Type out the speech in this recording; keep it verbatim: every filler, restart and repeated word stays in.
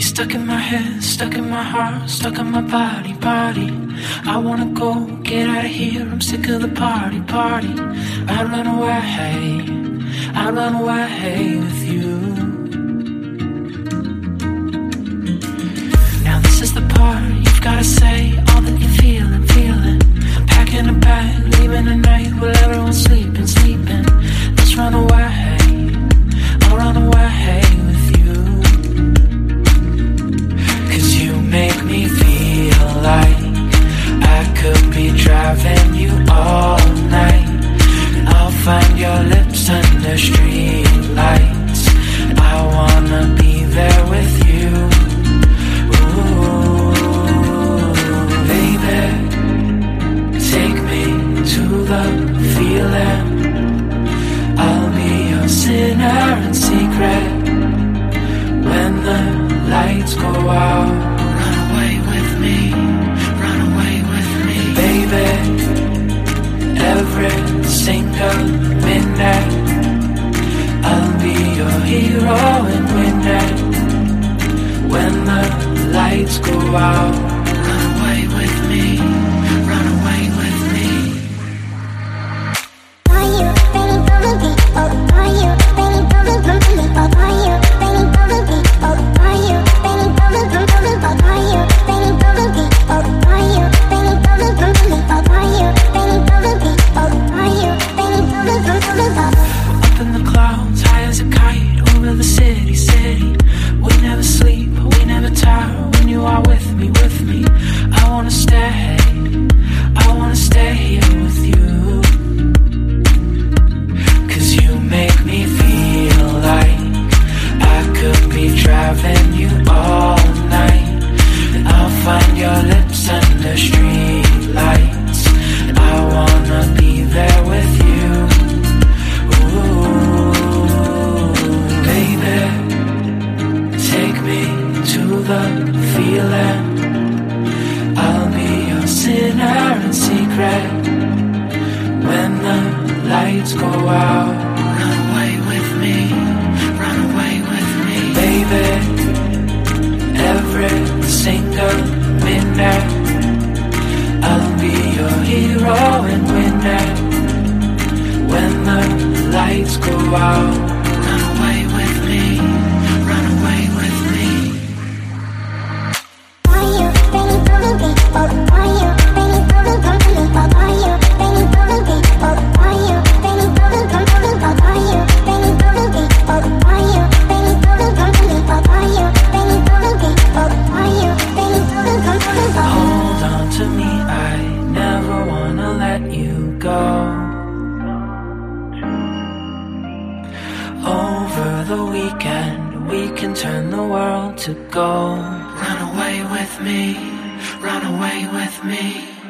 Stuck in my head, stuck in my heart, stuck in my body, body. I wanna go, get out of here, I'm sick of the party, party. I'd run away, I'd run away with you. Now this is the part, you've gotta say all that you're feeling, feeling. I'm packing a bag, leaving tonight while everyone's sleeping, sleeping. Let's run away, I'll run away with you. Make me feel like I could be driving you all night. I'll find your lips under street lights. I wanna be there with you. Ooh, baby, take me to the feeling. I'll be your sinner in secret. When the lights go out, baby, every single minute I'll be your hero and winner. When the lights go out, run away with me, run away with me. Are you ready for the people? Are you ready for the people? Are you ready for the people? Are you ready for the people? Are you ready for the people? Are you ready for the people? Are you ready for the people? Are you ready for the people? Up in the clouds, high as a kite, over the city, city. We never sleep, we never tire. When you are with me, with me, I wanna stay, I wanna stay here with you. Cause you make me feel like I could be driving you all night. I'll find your lips under street lights. I wanna be there with you. Ooh, baby, take me to the feeling. I'll be your sinner in secret. When the lights go out, run away with me, run away with me, baby. Every single minute I'll be your hero and winner. When the lights go out, run away with me, run away with me. Are you ready for the people? Are you ready for the people? Are you ready for the people? Are you ready for the people? Are you ready for the people? Are you ready for the people? Are you ready for the people? Are you ready for the people? Hold on to me, I never wanna let you go. Over the weekend, we can turn the world to gold. Run away with me, run away with me.